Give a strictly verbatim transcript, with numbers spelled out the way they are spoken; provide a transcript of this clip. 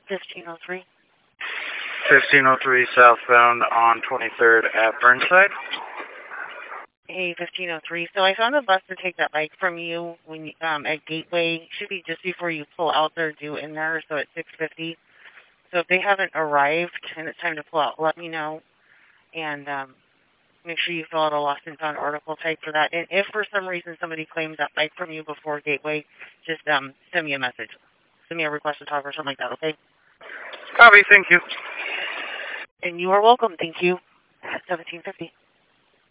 fifteen oh three. fifteen oh three southbound on twenty-third at Burnside. Hey, fifteen oh three. So I found a bus to take that bike from you when you, um, at Gateway. Should be just before you pull out there, due in there, so it's six fifty. So if they haven't arrived and it's time to pull out, let me know. And um, make sure you fill out a lost and found article type for that. And if for some reason somebody claims that bike from you before Gateway, just um, send me a message. Send me a request to talk or something like that, okay? Copy, thank you. And you are welcome. Thank you. seventeen fifty.